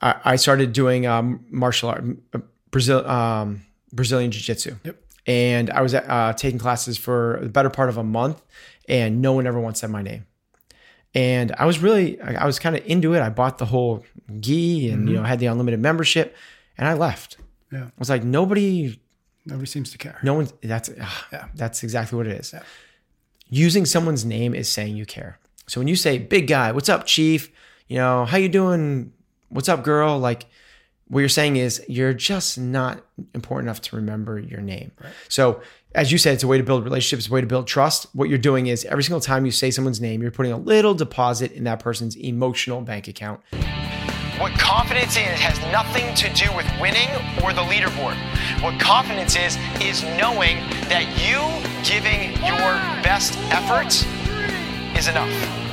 I started doing martial art, Brazilian Jiu-Jitsu. Yep. And I was taking classes for the better part of a month, and no one ever once said my name. And I was kind of into it. I bought the whole gi and, had the unlimited membership, and I left. Yeah. I was like, nobody seems to care. No one, that's exactly what it is. Yeah. Using someone's name is saying you care. So when you say, big guy, what's up, chief? How you doing? What's up, girl? Like, what you're saying is you're just not important enough to remember your name. Right. So as you said, it's a way to build relationships, it's a way to build trust. What you're doing is every single time you say someone's name, you're putting a little deposit in that person's emotional bank account. What confidence is has nothing to do with winning or the leaderboard. What confidence is knowing that you giving your best efforts is enough.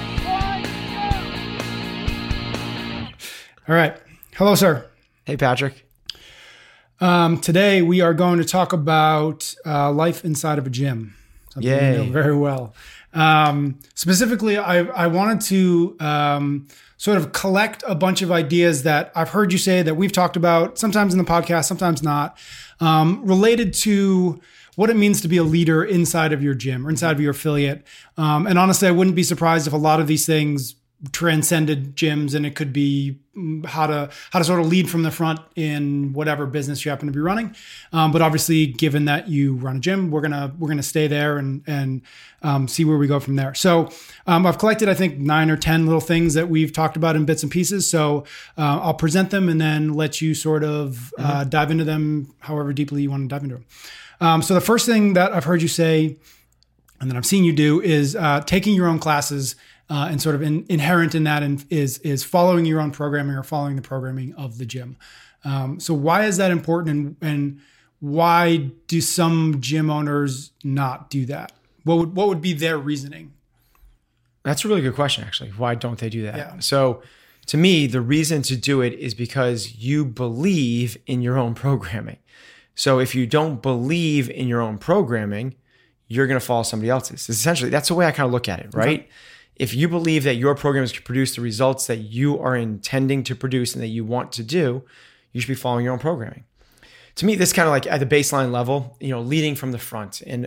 All right. Hello, sir. Hey, Patrick. Today we are going to talk about life inside of a gym. Something Yay. you know very well. Specifically, I wanted to sort of collect a bunch of ideas that I've heard you say that we've talked about, sometimes in the podcast, sometimes not, related to what it means to be a leader inside of your gym or inside of your affiliate. And honestly, I wouldn't be surprised if a lot of these things transcended gyms, and it could be how to sort of lead from the front in whatever business you happen to be running. But obviously, given that you run a gym, we're gonna stay there and see where we go from there. So I've collected, I think, 9 or 10 little things that we've talked about in bits and pieces. So I'll present them and then let you sort of dive into them however deeply you want to dive into them. So the first thing that I've heard you say, and that I've seen you do, is taking your own classes. And sort of inherent in that is following your own programming or following the programming of the gym. So why is that important, and why do some gym owners not do that? What would be their reasoning? That's a really good question, actually. Why don't they do that? Yeah. So to me, the reason to do it is because you believe in your own programming. So if you don't believe in your own programming, you're going to follow somebody else's. Essentially, that's the way I kind of look at it, right? Okay. If you believe that your programs can produce the results that you are intending to produce and that you want to do, you should be following your own programming. To me, this kind of like at the baseline level, leading from the front. And,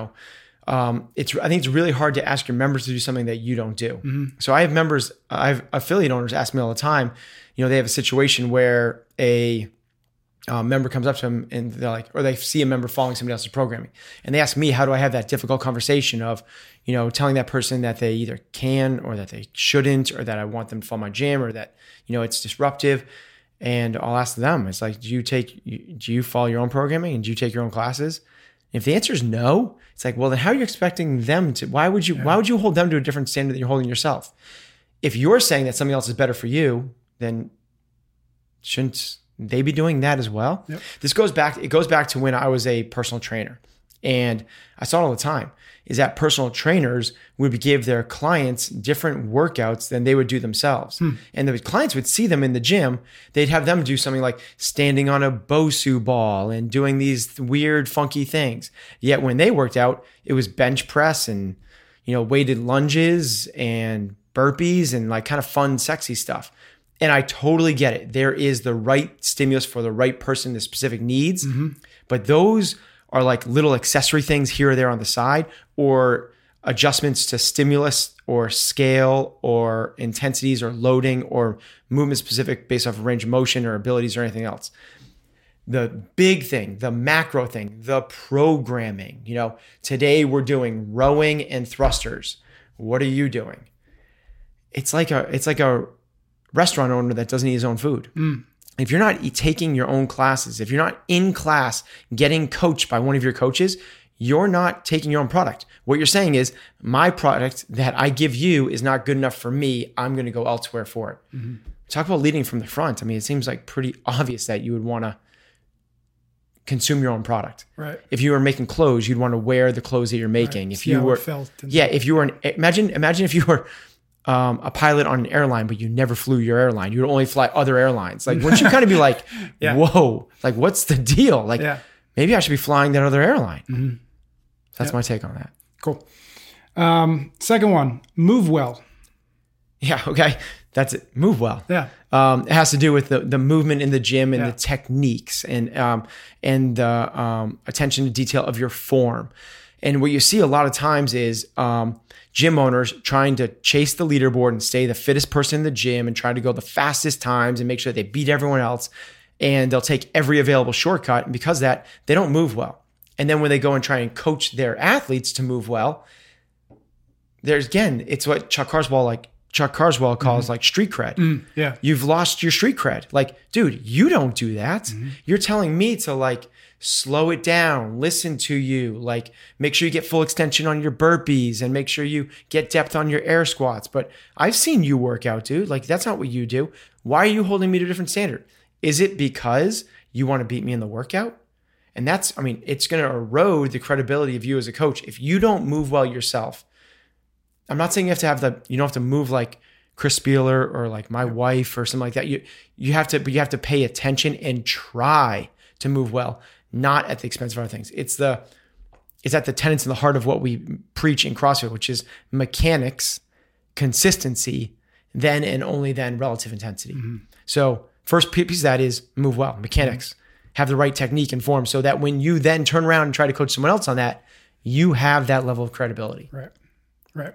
I think it's really hard to ask your members to do something that you don't do. Mm-hmm. So I have affiliate owners ask me all the time, they have a situation where a member comes up to them and they're like, or they see a member following somebody else's programming. And they ask me, how do I have that difficult conversation of, telling that person that they either can or that they shouldn't, or that I want them to follow my gym, or that, it's disruptive. And I'll ask them, it's like, do you follow your own programming, and do you take your own classes? And if the answer is no, it's like, well, then how are you expecting them to, why would you hold them to a different standard than you're holding yourself? If you're saying that something else is better for you, then shouldn't they be doing that as well? Yep. It goes back to when I was a personal trainer, and I saw it all the time, is that personal trainers would give their clients different workouts than they would do themselves. And the clients would see them in the gym. They'd have them do something like standing on a Bosu ball and doing these weird, funky things. Yet when they worked out, it was bench press and, weighted lunges and burpees and like kind of fun, sexy stuff. And I totally get it. There is the right stimulus for the right person, the specific needs, but those are like little accessory things here or there on the side, or adjustments to stimulus or scale or intensities or loading or movement specific based off of range of motion or abilities or anything else. The big thing, the macro thing, the programming, today we're doing rowing and thrusters. What are you doing? It's like a restaurant owner that doesn't eat his own food. If you're not taking your own classes, if you're not in class getting coached by one of your coaches, you're not taking your own product. What you're saying is, my product that I give you is not good enough for me. I'm going to go elsewhere for it. Mm-hmm. Talk about leading from the front. I mean, it seems like pretty obvious that you would want to consume your own product. Right. If you were making clothes, you'd want to wear the clothes that you're making. Right. If you were, if you were, imagine if you were a pilot on an airline, but you never flew your airline. You would only fly other airlines. Like, wouldn't you kind of be like, whoa, like, what's the deal? Like, maybe I should be flying that other airline. Mm-hmm. That's my take on that. Cool. Second one, move well. Yeah. Okay. That's it. Move well. Yeah. It has to do with the movement in the gym and Yeah. the techniques and the attention to detail of your form. And what you see a lot of times is gym owners trying to chase the leaderboard and stay the fittest person in the gym and try to go the fastest times and make sure they beat everyone else. And they'll take every available shortcut. And because of that, they don't move well. And then when they go and try and coach their athletes to move well, there's, again, it's what Chuck Carswell calls like street cred. Yeah. You've lost your street cred. Like, dude, you don't do that. You're telling me to like slow it down, listen to you, like make sure you get full extension on your burpees and make sure you get depth on your air squats. But I've seen you work out, dude. Like, that's not what you do. Why are you holding me to a different standard? Is it because you want to beat me in the workout? And that's, I mean, it's going to erode the credibility of you as a coach. If you don't move well yourself, I'm not saying you don't have to move like Chris Spieler or like my wife or something like that. You have to pay attention and try to move well, not at the expense of other things. It's at the tenets in the heart of what we preach in CrossFit, which is mechanics, consistency, then and only then relative intensity. So first piece of that is move well, mechanics, have the right technique and form so that when you then turn around and try to coach someone else on that, you have that level of credibility. Right.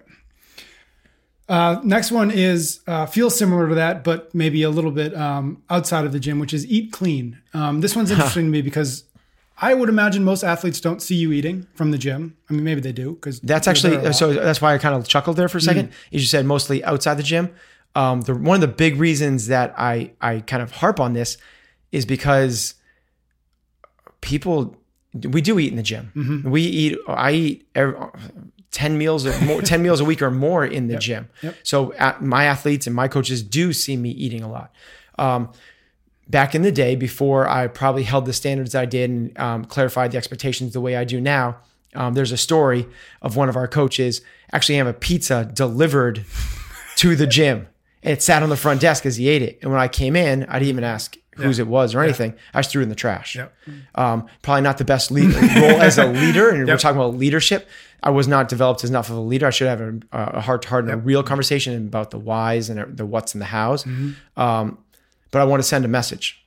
Next one is feels similar to that, but maybe a little bit outside of the gym, which is eat clean. This one's interesting to me because I would imagine most athletes don't see you eating from the gym. I mean, maybe they do because that's actually, so that's why I kind of chuckled there for a second. Is you said mostly outside the gym. One of the big reasons that I kind of harp on this is because we do eat in the gym. I eat 10 meals a week or more in the gym. So my athletes and my coaches do see me eating a lot. Back in the day, before I probably held the standards I did and clarified the expectations the way I do now, there's a story of one of our coaches actually having a pizza delivered to the gym. And it sat on the front desk as he ate it. And when I came in, I didn't even ask whose it was or anything. I just threw it in the trash. Probably not the best role as a leader. And we're talking about leadership. I was not developed as enough of a leader. I should have a heart-to-heart and a real conversation about the whys and the what's and the hows. But I want to send a message.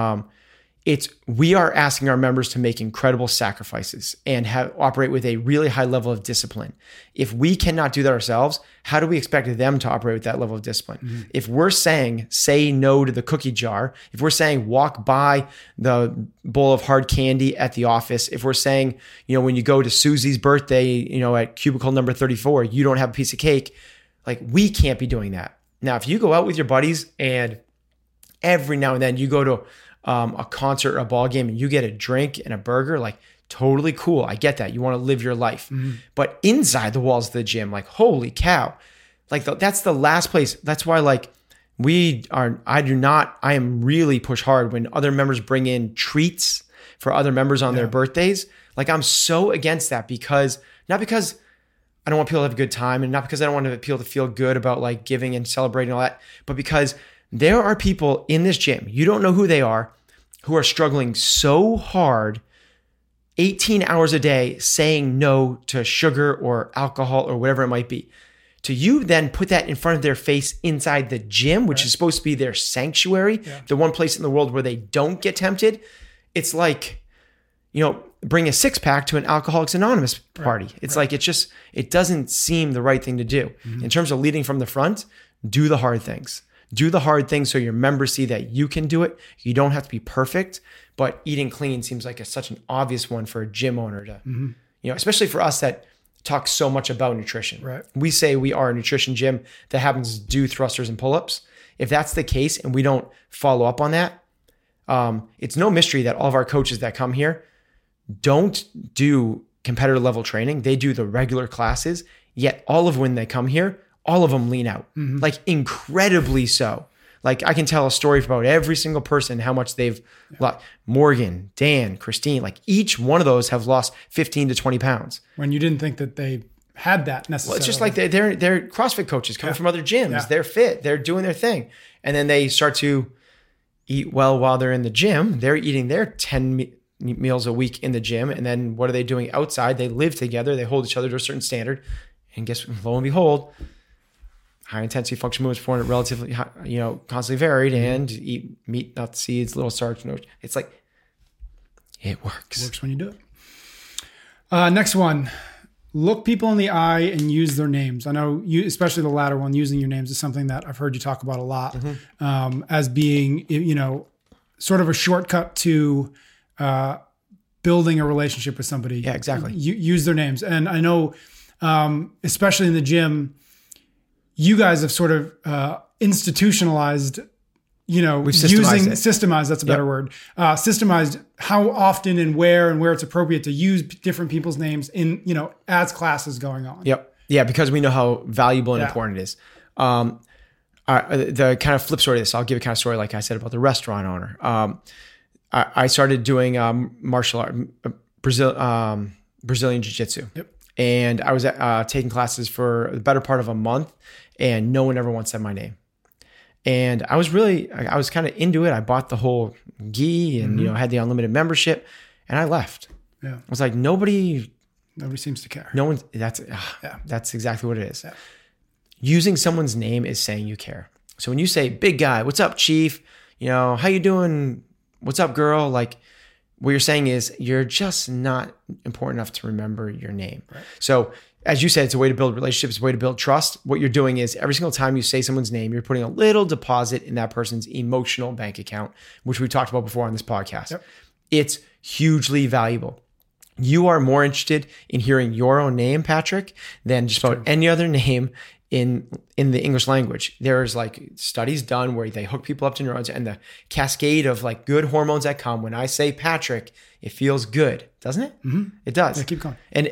We are asking our members to make incredible sacrifices and operate with a really high level of discipline. If we cannot do that ourselves, how do we expect them to operate with that level of discipline? If we're saying, say no to the cookie jar, if we're saying walk by the bowl of hard candy at the office, if we're saying, when you go to Susie's birthday, at cubicle number 34, you don't have a piece of cake, like we can't be doing that. Now, if you go out with your buddies and every now and then you go to a concert or a ball game and you get a drink and a burger, like totally cool. I get that. You want to live your life. But inside the walls of the gym, like, holy cow, like that's the last place. That's why I am really push hard when other members bring in treats for other members on their birthdays. Like I'm so against that not because I don't want people to have a good time and not because I don't want people to feel good about like giving and celebrating all that, but because there are people in this gym, you don't know who they are, who are struggling so hard 18 hours a day saying no to sugar or alcohol or whatever it might be. To you then put that in front of their face inside the gym, which is supposed to be their sanctuary, the one place in the world where they don't get tempted. It's like, bring a six-pack to an Alcoholics Anonymous party. It's like, it doesn't seem the right thing to do. In terms of leading from the front, do the hard things. Do the hard things so your members see that you can do it. You don't have to be perfect, but eating clean seems like such an obvious one for a gym owner to, especially for us that talk so much about nutrition. Right. We say we are a nutrition gym that happens to do thrusters and pull-ups. If that's the case and we don't follow up on that, it's no mystery that all of our coaches that come here don't do competitor level training. They do the regular classes, yet when they come here, all of them lean out, like incredibly so. Like I can tell a story about every single person, how much they've lost. Morgan, Dan, Christine, like each one of those have lost 15 to 20 pounds. When you didn't think that they had that necessarily. Well, it's just like they're CrossFit coaches coming from other gyms. Yeah. They're fit. They're doing their thing. And then they start to eat well while they're in the gym. They're eating their 10 meals a week in the gym. And then what are they doing outside? They live together. They hold each other to a certain standard. And guess, lo and behold, high intensity functional movements performed at relatively high, constantly varied, and eat meat, nuts, seeds, little starch. No, it's like, it works. It works when you do it. Next one, look people in the eye and use their names. I know you, especially the latter one, using your names is something that I've heard you talk about a lot, as being, sort of a shortcut to building a relationship with somebody. Yeah, exactly. Use their names. And I know, especially in the gym, you guys have sort of institutionalized, we've systemized systemized, that's a better word, systemized how often and where it's appropriate to use different people's names in, as classes going on. Yep. Yeah, because we know how valuable and important it is. The kind of flip story of this, I'll give a kind of story like I said about the restaurant owner. I started doing martial art, Brazilian Jiu-Jitsu. Yep. And I was taking classes for the better part of a month, and no one ever once said my name. And I was kind of into it. I bought the whole gi and, had the unlimited membership, and I left. Yeah. I was like, nobody seems to care. No one, that's exactly what it is. Yeah. Using someone's name is saying you care. So when you say, big guy, what's up, chief? How you doing? What's up, girl? Like, what you're saying is you're just not important enough to remember your name. Right. So as you said, it's a way to build relationships, it's a way to build trust. What you're doing is every single time you say someone's name, you're putting a little deposit in that person's emotional bank account, which we talked about before on this podcast. Yep. It's hugely valuable. You are more interested in hearing your own name, Patrick, than just about any other name in the English language. There's like studies done where they hook people up to neurons, and the cascade of like good hormones that come when I say Patrick, it feels good, doesn't it? Mm-hmm. It does. Yeah, keep going. And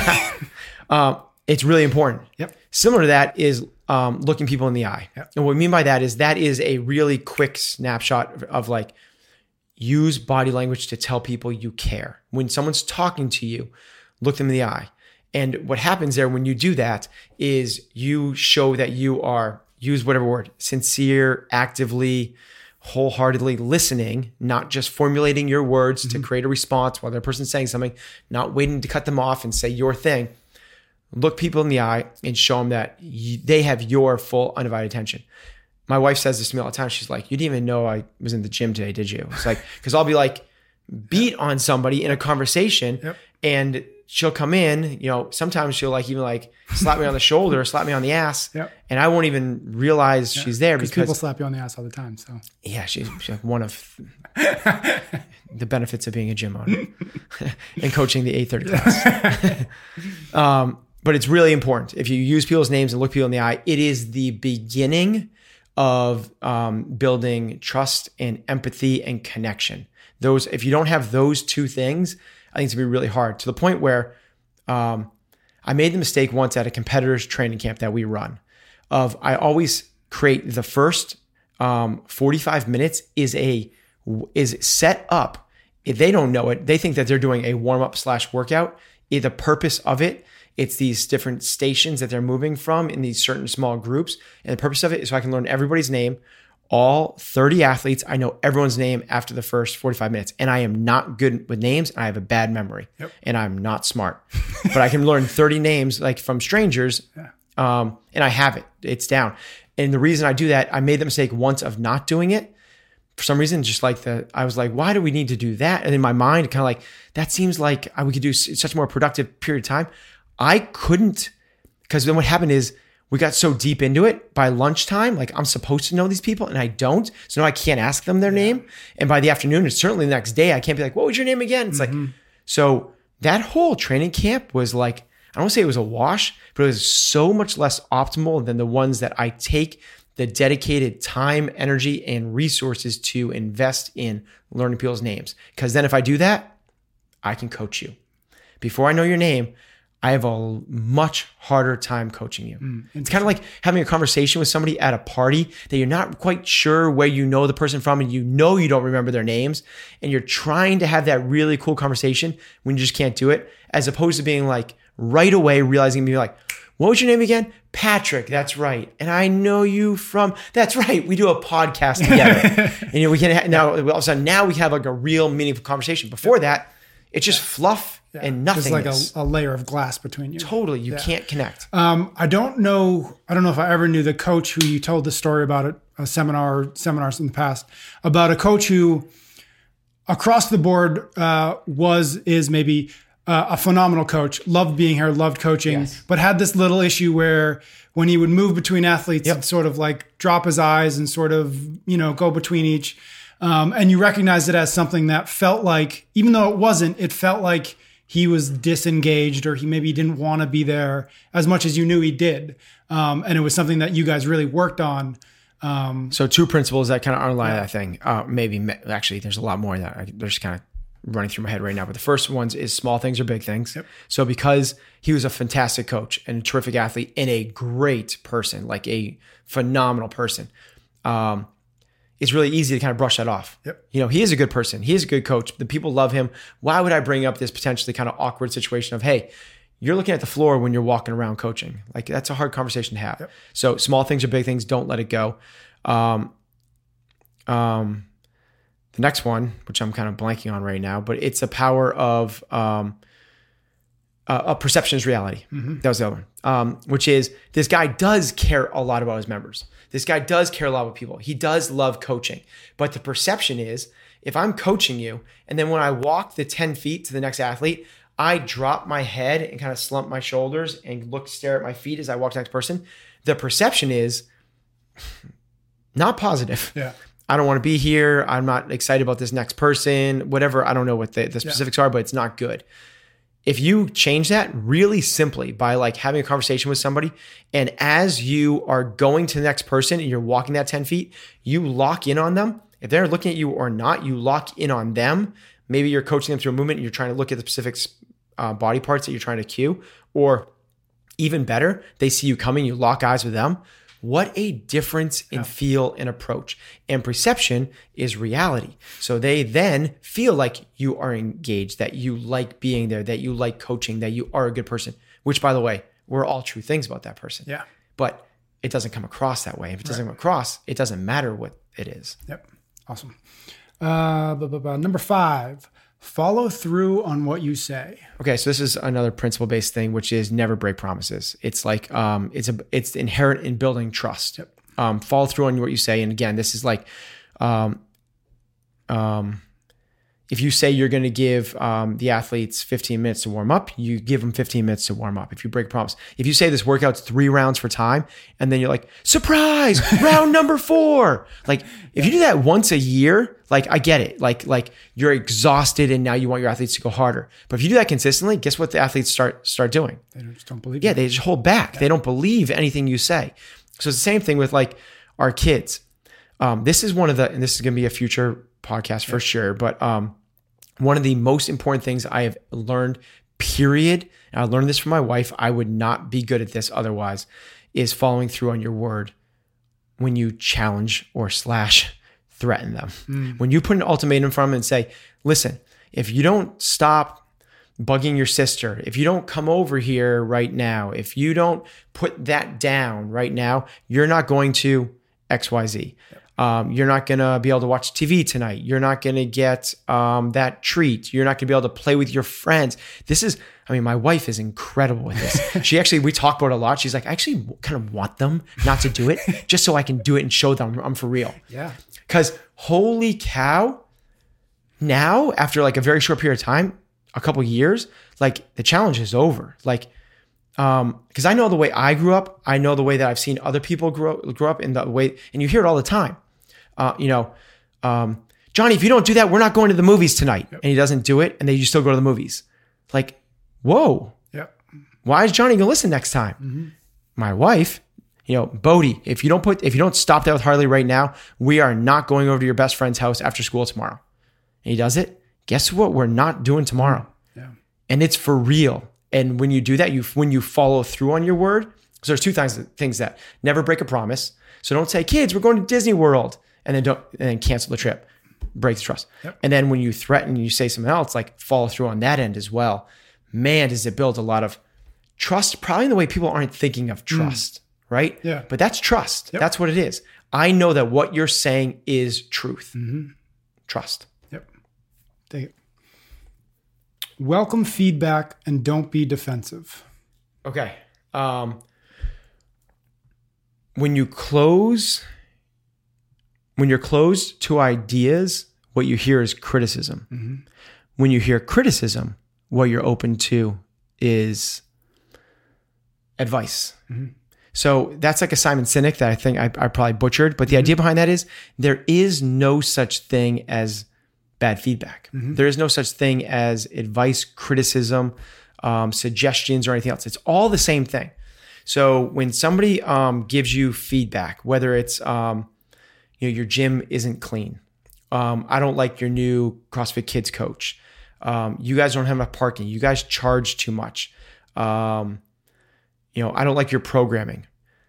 it's really important. Yep. Similar to that is looking people in the eye. Yep. And what we mean by that is a really quick snapshot of like, use body language to tell people you care. When someone's talking to you, look them in the eye. And what happens there when you do that is you show that you are, use whatever word, sincere, actively, wholeheartedly listening, not just formulating your words to create a response while the other person's saying something, not waiting to cut them off and say your thing. Look people in the eye and show them that they have your full undivided attention. My wife says this to me all the time. She's like, you didn't even know I was in the gym today, did you? It's like, because I'll be like beat on somebody in a conversation and she'll come in, sometimes she'll like even like slap me on the shoulder, slap me on the ass, and I won't even realize she's there because people slap you on the ass all the time. So yeah, she's like one of the benefits of being a gym owner and coaching the 8:30 class. But it's really important. If you use people's names and look people in the eye, it is the beginning of building trust and empathy and connection. If you don't have those two things, I think it's gonna be really hard, to the point where I made the mistake once at a competitor's training camp that we run of I always create the first 45 minutes is set up. If they don't know it, they think that they're doing a warm-up / workout. The purpose of it, it's these different stations that they're moving from in these certain small groups. And the purpose of it is so I can learn everybody's name. All 30 athletes, I know everyone's name after the first 45 minutes. And I am not good with names. And I have a bad memory. And I'm not smart. But I can learn 30 names like from strangers. And I have it. It's down. And the reason I do that, I made the mistake once of not doing it. For some reason, just like I was like, why do we need to do that? And in my mind, kind of like, that seems like we could do such a more productive period of time. I couldn't, because then what happened is we got so deep into it by lunchtime, like I'm supposed to know these people and I don't. So now I can't ask them their name. And by the afternoon, and certainly the next day, I can't be like, what was your name again? It's like, so that whole training camp was like, I don't want to say it was a wash, but it was so much less optimal than the ones that I take the dedicated time, energy, and resources to invest in learning people's names. Because then if I do that, I can coach you. Before I know your name, I have a much harder time coaching you. It's kind of like having a conversation with somebody at a party that you're not quite sure where you know the person from, and you don't remember their names, and you're trying to have that really cool conversation when you just can't do it, as opposed to being like right away realizing, being like, what was your name again? Patrick, that's right. And I know you from, that's right. We do a podcast together. And we can now all of a sudden, now we have like a real meaningful conversation. Before that, It's just fluff and There's nothingness. like a layer of glass between you. Totally. You can't connect. I don't know if I ever knew the coach who you told the story about at a seminars in the past, about a coach who across the board is maybe a phenomenal coach, loved being here, loved coaching, but had this little issue where when he would move between athletes, he'd sort of like drop his eyes and sort of, go between each. And you recognized it as something that felt like, even though it wasn't, it felt like he was disengaged, or he maybe didn't want to be there as much as you knew he did. And it was something that you guys really worked on. So 2 principles that kind of underlie that thing. Actually, there's a lot more that they're just kind of running through my head right now. But the first one is small things are big things. Yep. So because he was a fantastic coach and a terrific athlete and a great person, like a phenomenal person, it's really easy to kind of brush that off. Yep. He is a good person. He is a good coach. The people love him. Why would I bring up this potentially kind of awkward situation of, hey, you're looking at the floor when you're walking around coaching? Like, that's a hard conversation to have. Yep. So small things are big things. Don't let it go. The next one, which I'm kind of blanking on right now, but it's the power of perception is reality. Mm-hmm. That was the other one, which is this guy does care a lot about his members. This guy does care a lot about people. He does love coaching. But the perception is, if I'm coaching you, and then when I walk the 10 feet to the next athlete, I drop my head and kind of slump my shoulders and stare at my feet as I walk to the next person, the perception is not positive. Yeah. I don't want to be here. I'm not excited about this next person, whatever. I don't know what the specifics are, but it's not good. If you change that really simply by like having a conversation with somebody, and as you are going to the next person and you're walking that 10 feet, you lock in on them. If they're looking at you or not, you lock in on them. Maybe you're coaching them through a movement and you're trying to look at the specific body parts that you're trying to cue, or even better, they see you coming, you lock eyes with them. What a difference in feel and approach. And perception is reality. So they then feel like you are engaged, that you like being there, that you like coaching, that you are a good person, which, by the way, were all true things about that person. Yeah. But it doesn't come across that way. If it doesn't come across, it doesn't matter what it is. Yep. Awesome. Number 5, follow through on what you say. Okay, so this is another principle-based thing, which is never break promises. It's like it's inherent in building trust. Yep. Follow through on what you say, and again, this is like, if you say you're going to give the athletes 15 minutes to warm up, you give them 15 minutes to warm up. If you break a promise, if you say this workout's 3 rounds for time, and then you're like, surprise, round number 4. Like, if you do that once a year, like, I get it. Like you're exhausted and now you want your athletes to go harder. But if you do that consistently, guess what the athletes start doing? They just don't believe. Yeah, they just hold back. Yeah. They don't believe anything you say. So it's the same thing with like our kids. This is and this is going to be a future podcast for sure. But one of the most important things I have learned, period, and I learned this from my wife, I would not be good at this otherwise, is following through on your word when you challenge or / threaten them. When you put an ultimatum from them and say, listen, if you don't stop bugging your sister, if you don't come over here right now, if you don't put that down right now, you're not going to XYZ. You're not going to be able to watch TV tonight. You're not going to get that treat. You're not going to be able to play with your friends. My wife is incredible with this. We talk about it a lot. She's like, I actually kind of want them not to do it just so I can do it and show them I'm for real. Yeah. Because holy cow, now after like a very short period of time, a couple of years, like the challenge is over. Like, because I know the way I grew up, I know the way that I've seen other people grow up in the way, and you hear it all the time. Johnny, if you don't do that, we're not going to the movies tonight. Yep. And he doesn't do it, and you still go to the movies. Like, whoa. Yep. Why is Johnny gonna listen next time? Mm-hmm. My wife, Bodie, if you don't stop that with Harley right now, we are not going over to your best friend's house after school tomorrow. And he does it. Guess what? We're not doing tomorrow. Yeah. And it's for real. And when you do that, when you follow through on your word, so there's 2 things that never break a promise. So don't say, kids, we're going to Disney World, and then cancel the trip. Break the trust. Yep. And then when you threaten, you say something else, like follow through on that end as well. Man, does it build a lot of trust, probably in the way people aren't thinking of trust, right? Yeah. But that's trust. Yep. That's what it is. I know that what you're saying is truth. Mm-hmm. Trust. Yep. Take it. Welcome feedback and don't be defensive. Okay. When you're closed to ideas, what you hear is criticism. Mm-hmm. When you hear criticism, what you're open to is advice. Mm-hmm. So that's like a Simon Sinek that I think I probably butchered. But the idea behind that is there is no such thing as bad feedback. Mm-hmm. There is no such thing as advice, criticism, suggestions, or anything else. It's all the same thing. So when somebody gives you feedback, whether it's your gym isn't clean, I don't like your new CrossFit Kids coach, you guys don't have enough parking, you guys charge too much, I don't like your programming.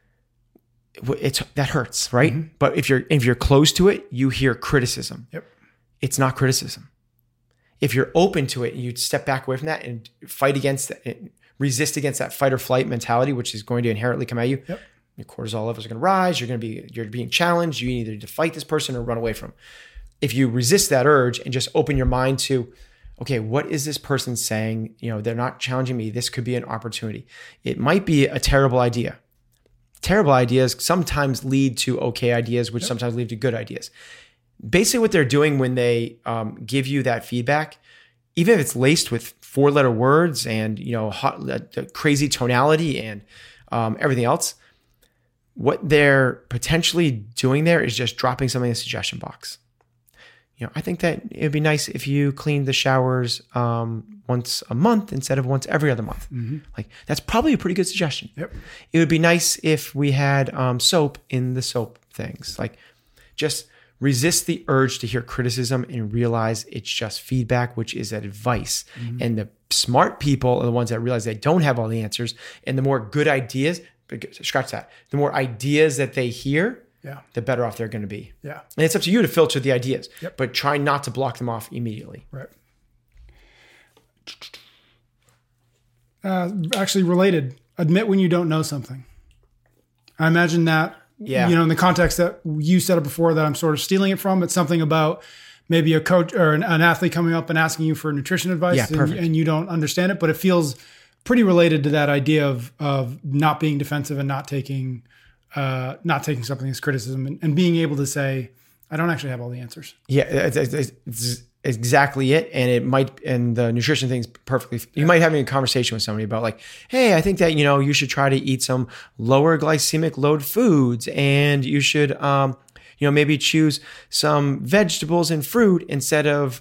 That hurts, right? Mm-hmm. But if you're close to it, you hear criticism. Yep. It's not criticism. If you're open to it and you step back away from that and fight against it, resist against that fight or flight mentality, which is going to inherently come at you, yep. Your cortisol levels are going to rise. You're being challenged. You either need to fight this person or run away from. If you resist that urge and just open your mind to, okay, what is this person saying? They're not challenging me. This could be an opportunity. It might be a terrible idea. Terrible ideas sometimes lead to okay ideas, which sometimes lead to good ideas. Basically what they're doing when they give you that feedback, even if it's laced with 4-letter words and, crazy tonality and everything else, what they're potentially doing there is just dropping something in the suggestion box. I think that it'd be nice if you cleaned the showers once a month instead of once every other month. Mm-hmm. Like that's probably a pretty good suggestion. Yep. It would be nice if we had soap in the soap things. Like just resist the urge to hear criticism and realize it's just feedback, which is advice. Mm-hmm. And the smart people are the ones that realize they don't have all the answers. And the more good ideas, scratch that, the more ideas that they hear, the better off they're going to be. Yeah. And it's up to you to filter the ideas, yep. but try not to block them off immediately. Right. Actually related, admit when you don't know something. I imagine that, in the context that you said it before that I'm sort of stealing it from, it's something about maybe a coach or an athlete coming up and asking you for nutrition advice and you don't understand it, but it feels pretty related to that idea of not being defensive and not taking something as criticism and being able to say, I don't actually have all the answers. Yeah, it's exactly it. And the nutrition thing's perfectly, you might have a conversation with somebody about like, hey, I think that, you should try to eat some lower glycemic load foods and you should, maybe choose some vegetables and fruit instead of,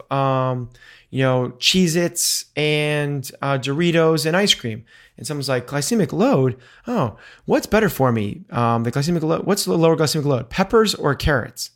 Cheez-Its and Doritos and ice cream. And someone's like, glycemic load? Oh, what's better for me? The glycemic load, what's the lower glycemic load? Peppers or carrots?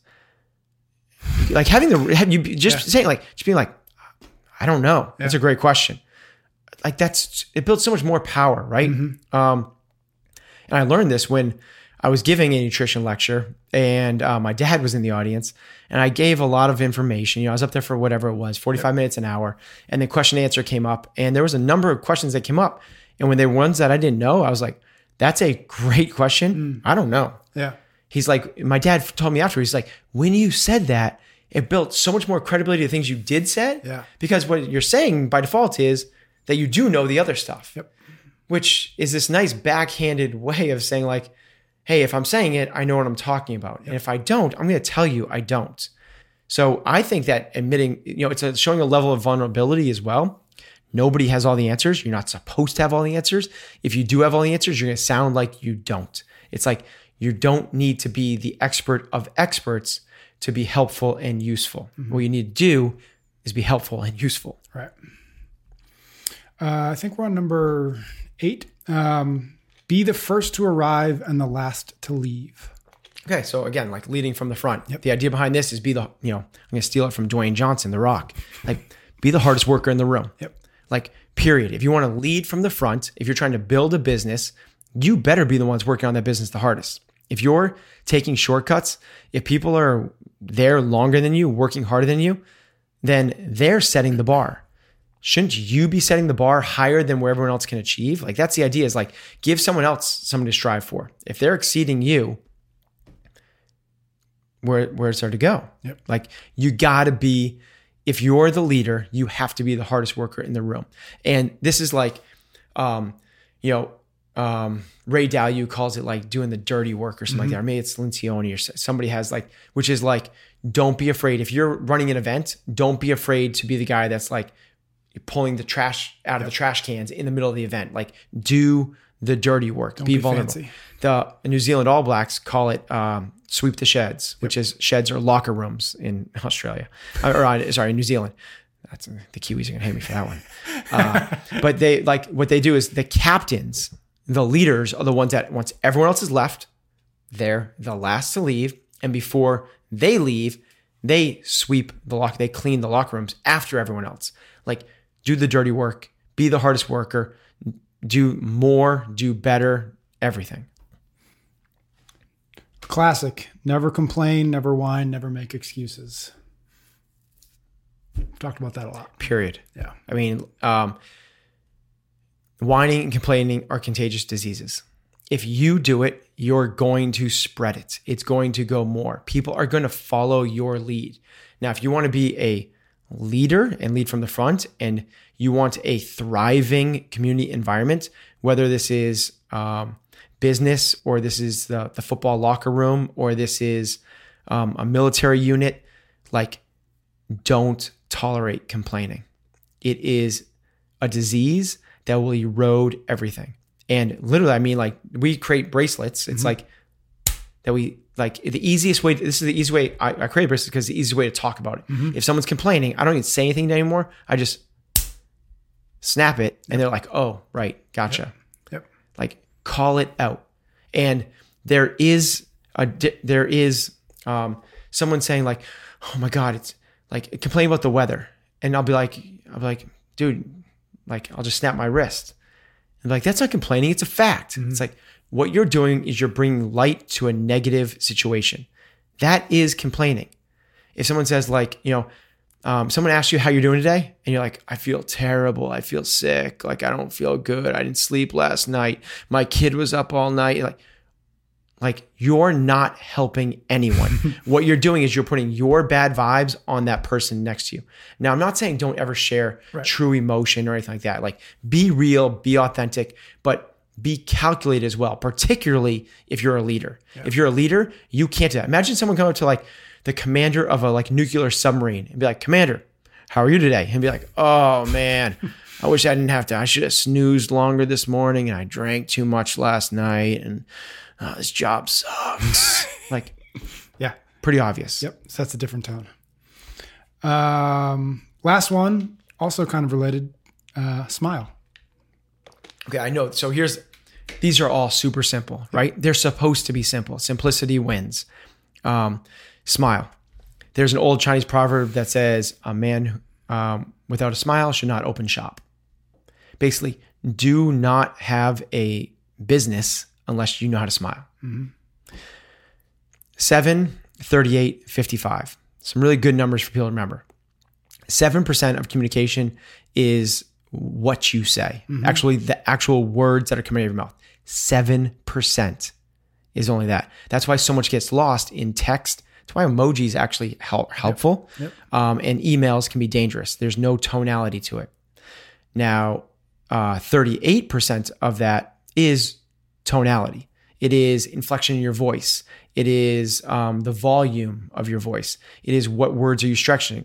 Like saying like, just being like, I don't know. That's a great question. Like it builds so much more power, right? Mm-hmm. And I learned this when I was giving a nutrition lecture and my dad was in the audience and I gave a lot of information. I was up there for whatever it was, 45 minutes, an hour. And the question and answer came up and there was a number of questions that came up. And when they were ones that I didn't know, I was like, that's a great question. I don't know. Yeah. He's like, my dad told me after, he's like, when you said that, it built so much more credibility to the things you did said. Yeah. Because what you're saying by default is that you do know the other stuff. Yep. Which is this nice backhanded way of saying like, hey, if I'm saying it, I know what I'm talking about. Yep. And if I don't, I'm going to tell you I don't. So I think that admitting, it's showing a level of vulnerability as well. Nobody has all the answers. You're not supposed to have all the answers. If you do have all the answers, you're going to sound like you don't. It's like you don't need to be the expert of experts to be helpful and useful. Mm-hmm. What you need to do is be helpful and useful. Right. I think we're on number 8. Be the first to arrive and the last to leave. Okay, so again, like leading from the front. Yep. The idea behind this is I'm going to steal it from Dwayne Johnson, The Rock. Like, be the hardest worker in the room. Yep. Like, period. If you want to lead from the front, if you're trying to build a business, you better be the ones working on that business the hardest. If you're taking shortcuts, if people are there longer than you, working harder than you, then they're setting the bar. Shouldn't you be setting the bar higher than where everyone else can achieve? Like that's the idea, is like give someone else something to strive for. If they're exceeding you, where's there to go? Yep. Like you gotta be if you're the leader, you have to be the hardest worker in the room. And this is like, Ray Dalio calls it like doing the dirty work or something like that. Or maybe it's Lencioni or somebody has like, which is like, don't be afraid. If you're running an event, don't be afraid to be the guy that's like pulling the trash out of the trash cans in the middle of the event. Like, do the dirty work. Don't be vulnerable. Fancy. The New Zealand All Blacks call it sweep the sheds, which is sheds are locker rooms in Australia. Sorry, New Zealand. That's the Kiwis are gonna hate me for that one. But they like what they do is the captains, the leaders are the ones that once everyone else is left, they're the last to leave, and before they leave, they sweep the they clean the locker rooms after everyone else. Like, do the dirty work, be the hardest worker, do more, do better, everything. Classic. Never complain, never whine, never make excuses. We've talked about that a lot. Period. Yeah. I mean, whining and complaining are contagious diseases. If you do it, you're going to spread it. It's going to go more. People are going to follow your lead. Now, if you want to be a leader and lead from the front, and you want a thriving community environment, whether this is business or this is the football locker room or this is a military unit, like, don't tolerate complaining. It is a disease that will erode everything. And literally, I mean, like, we create bracelets. It's like that we like the easiest way. This is the easy way I create bracelets because it's the easiest way to talk about it. If someone's complaining, I don't even say anything anymore. I just snap it, and they're like, "Oh, right, gotcha." Yep. Like, call it out. And there is someone saying like, "Oh my God," it's like complaining about the weather, and I'll be like, "Dude, like, I'll just snap my wrist." And like, that's not complaining. It's a fact. It's like, what you're doing is you're bringing light to a negative situation. That is complaining. If someone says like, someone asks you how you're doing today, and you're like, I feel terrible. I feel sick. Like, I don't feel good. I didn't sleep last night. My kid was up all night. Like you're not helping anyone. What you're doing is you're putting your bad vibes on that person next to you. Now, I'm not saying don't ever share true emotion or anything like that. Like, be real, be authentic, but be calculated as well, particularly if you're a leader. Yeah. If you're a leader, you can't do that. Imagine someone coming up to like the commander of a like nuclear submarine and be like, "Commander, how are you today?" And be like, "Oh man, I wish I didn't have to. I should have snoozed longer this morning, and I drank too much last night, and this job sucks." Like, yeah, pretty obvious. Yep, so that's a different tone. Last one, also kind of related, smile. Okay, I know. So these are all super simple, right? They're supposed to be simple. Simplicity wins. Smile. There's an old Chinese proverb that says, a man without a smile should not open shop. Basically, do not have a business unless you know how to smile. 7, 38, 55. Some really good numbers for people to remember. 7% of communication is what you say. Actually, the actual words that are coming out of your mouth. 7% is only that. That's why so much gets lost in text. That's why emojis actually helpful. Yep. And emails can be dangerous. There's no tonality to it. Now, 38% of that is tonality. It is inflection in your voice. It is the volume of your voice. It is what words are you stressing.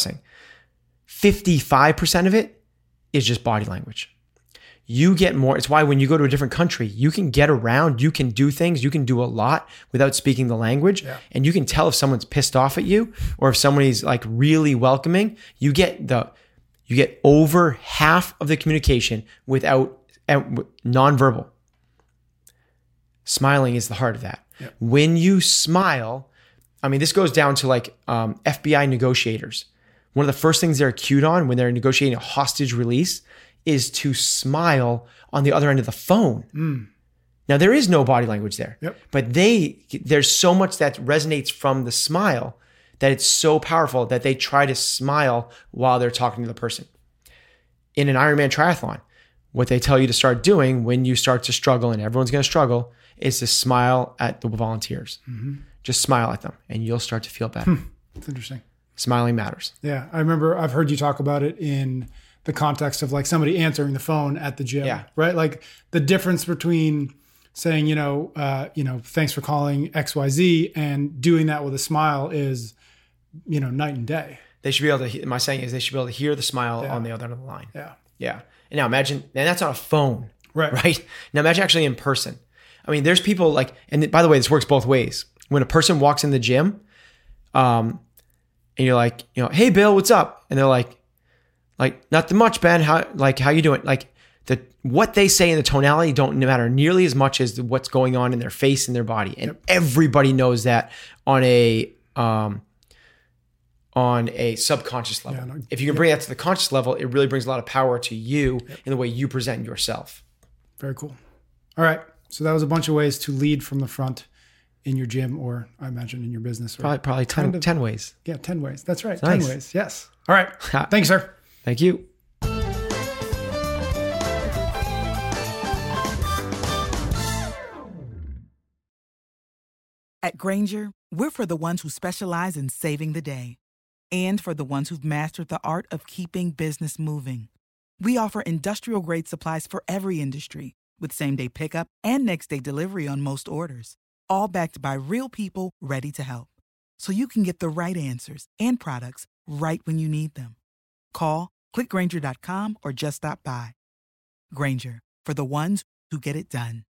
55% of it is just body language. You get more. It's why when you go to a different country, you can get around, you can do things, you can do a lot without speaking the language. Yeah. And you can tell if someone's pissed off at you or if somebody's like really welcoming. You get over half of the communication without nonverbal. Smiling is the heart of that. Yep. When you smile, I mean, this goes down to like FBI negotiators. One of the first things they're cued on when they're negotiating a hostage release is to smile on the other end of the phone. Now, there is no body language there, but there's so much that resonates from the smile that it's so powerful that they try to smile while they're talking to the person. In an Ironman triathlon, what they tell you to start doing when you start to struggle, and everyone's going to struggle, is to smile at the volunteers. Just smile at them and you'll start to feel better. That's interesting. Smiling matters. Yeah. I remember I've heard you talk about it in the context of like somebody answering the phone at the gym, Yeah. right? Like the difference between saying, thanks for calling XYZ and doing that with a smile is, night and day. They should be able to, my saying is they should be able to hear the smile on the other end of the line. Yeah. Yeah. And now imagine, and that's on a phone, Right. right? Now imagine actually in person. I mean, there's people like, and by the way, this works both ways. When a person walks in the gym, and you're like, hey Bill, what's up? And they're like, nothing much, Ben. How you doing? Like what they say in the tonality don't matter nearly as much as what's going on in their face and their body. And everybody knows that on a subconscious level. Yeah, if you can bring that to the conscious level, it really brings a lot of power to you in the way you present yourself. Very cool. All right. So that was a bunch of ways to lead from the front in your gym, or I imagine in your business. Or probably 10 ways. Yeah, 10 ways. That's right. Nice. 10 ways. Yes. All right. Thank you, sir. Thank you. At Grainger, we're for the ones who specialize in saving the day and for the ones who've mastered the art of keeping business moving. We offer industrial-grade supplies for every industry with same-day pickup and next-day delivery on most orders, all backed by real people ready to help. So you can get the right answers and products right when you need them. Call, click Grainger.com, or just stop by. Grainger, for the ones who get it done.